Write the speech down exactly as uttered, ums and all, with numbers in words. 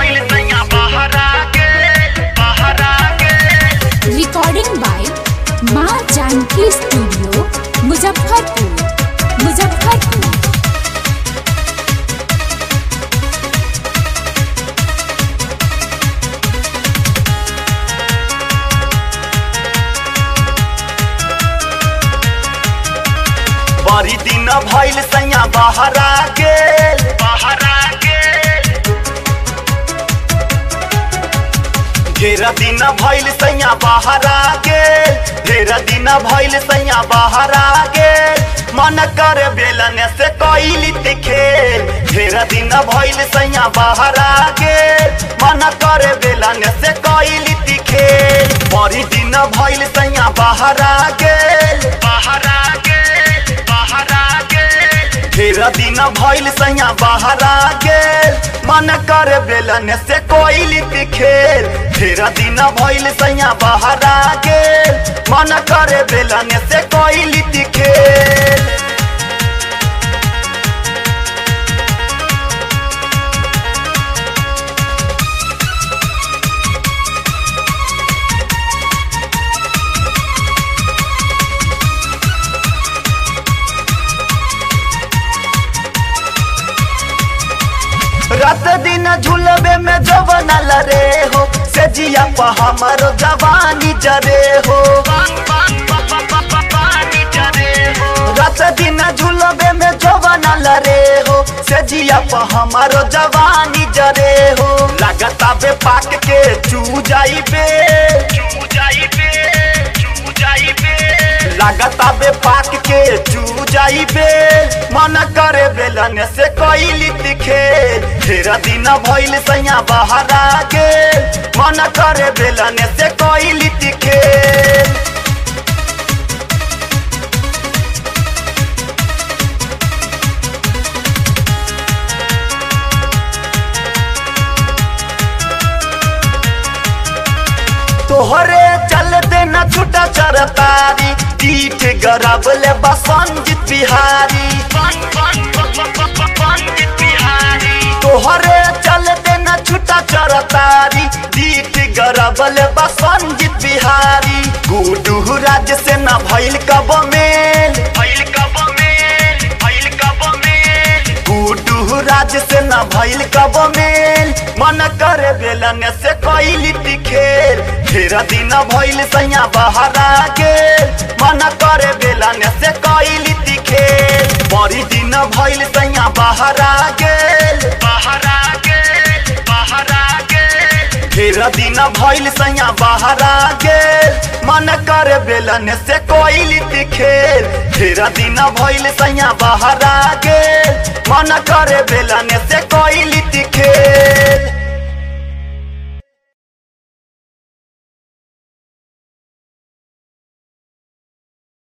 Recording by माँ Janaki studio Muzaffarpur Muzaffarpur. बड़ी दिन भइल सैया बहरा गेल बहरा गेल ढेर दिन भइल सैया बहरा गेल ढेर दिन भइल सैया बहरा गेल मन कर बेलन से कइली ते खेल ढेर दिन भइल सैया बहरा गेल मन कर बेलन से कइली ते खेल बड़ी दिन भइल सैया बहरा गेल बहरा गेल बहरा गेल ढेर दिन भइल सैया बहरा गेल मन कर बेलन से कोइली ते खेल ढेर दिन भइल सैया बहरा गेल मन कर बेलन से कोइली ते खेल। रात दिन झुलबे में जवाना लरे हो से जिया पा हमारो जवानी जरे हो रात दिन झुलबे में जवाना लरे हो से जिया पा हमारो जवानी जरे हो लगता बे पाक के चू जाइबे चू जाइबे चू जाइबे लगता बे पाक के चू जाइबे मन करे बेलन से कइली ते खेल ढेर दिन भइल सैया बहरा गेल मन करे बेलन से कइली ते खेल। तोहरे चल देना छुटा चरतारी पीठ गरब ले बसंजित बिहारी तोहरे चल देना छुटा चरतारी पीठ गरब ले बसंजित बिहारी गुडू राज से न भइल कब मेल भइल कब मेल भइल कब मेल गुडू राज से न भइल कब मेल मन करे बेलन से कइली ते खेल ढेर दिन भइल सैया बहरा गेल मन करे बेलन से कइली ते खेल बड़ी दिन भइल सैया बहरा गेल बहरा गेल बहरा गेल ढेर दिन भइल सैया बहरा गेल मन करे बेलन से कइली ते खेल ढेर दिन भइल सैया बहरा गेल मन करे बेलन से कइली ते खेल।